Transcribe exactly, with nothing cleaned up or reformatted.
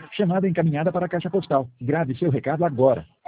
Chamada encaminhada para a caixa postal. Grave seu recado agora.